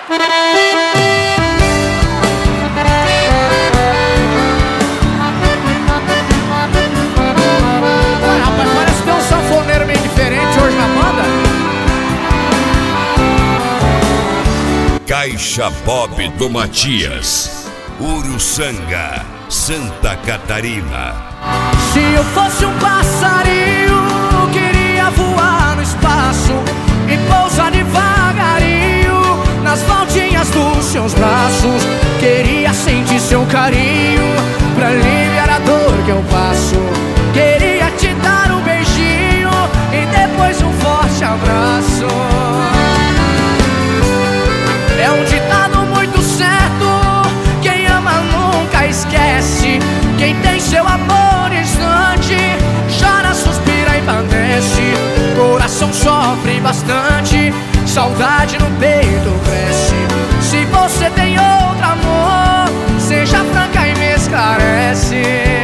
Rapaz, parece que tem um sanfoneiro meio diferente hoje na banda. Caixa Bob do Matias, Uruçanga, Santa Catarina. Se eu fosse um passarinho, queria voar no espaço e pousar devagarinho nas voltinhas dos seus braços. Queria sentir seu carinho pra aliviar a dor que eu passo. Queria te dar um beijinho e depois um forte abraço. É um ditado muito certo: quem ama nunca esquece. Quem tem seu amor distante chora, suspira e padece. Coração sofre bastante, saudade no peito cresce. Se você tem outro amor, seja franca e me esclarece.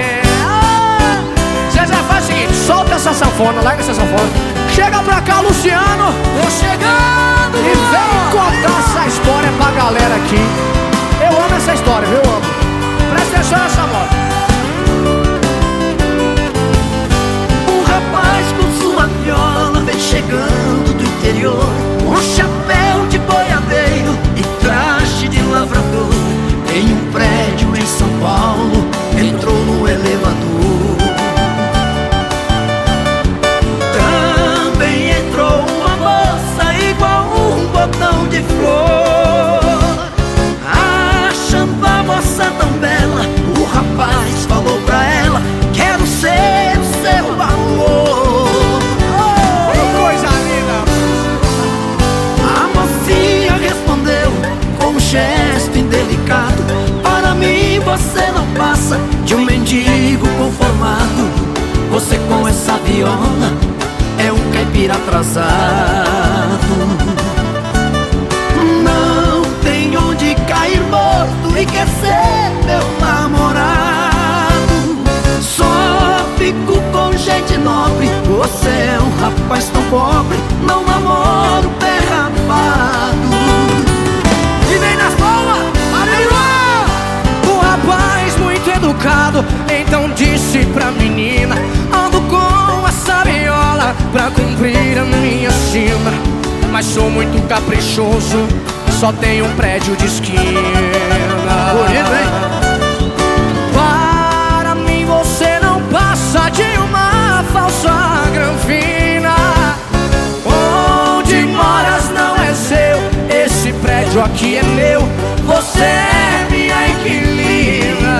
Zezé, faz o seguinte, solta essa sanfona, larga essa sanfona. Chega pra cá, Luciano. Tô chegando. E vem contar essa história pra galera aqui. Eu amo essa história, viu? Eu amo. Presta atenção nessa moda. Um rapaz com sua viola vem chegando do interior, um chapéu de boiadeiro e traje de lavrador. Em um prédio em São Paulo, entrou no elevador. Também entrou uma moça igual um botão de flor. Achando a moça tão bela, o rapaz falou pra ela: quero ser o seu amor. Oh, coisa linda. A mocinha respondeu com um gesto indelicado: para mim você não passa de um mendigo conformado. Você com essa viola é um caipira atrasado. Não tem onde cair morto e quer ser meu namorado. Só fico com gente nobre, você é um rapaz tão pobre, não namoro pé rapado. E vem nas palmas, aleluia! Um rapaz muito educado então disse pra menina: ando com essa viola pra cumprir a minha sina, mas sou muito caprichoso, só tenho um prédio de esquina. Bonito, hein? Para mim você não passa de uma falsa granfina. Onde moras não é seu, esse prédio aqui é meu. Você é minha inquilina.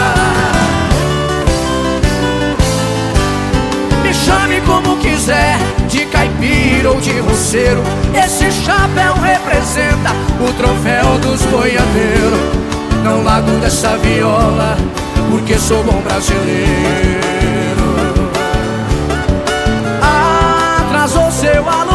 Me chame como quiser, de caipira ou de roceiro. Esse chapéu representa o troféu dos boiadeiros. Não largo dessa viola, porque sou bom brasileiro. Atrasou seu aluno.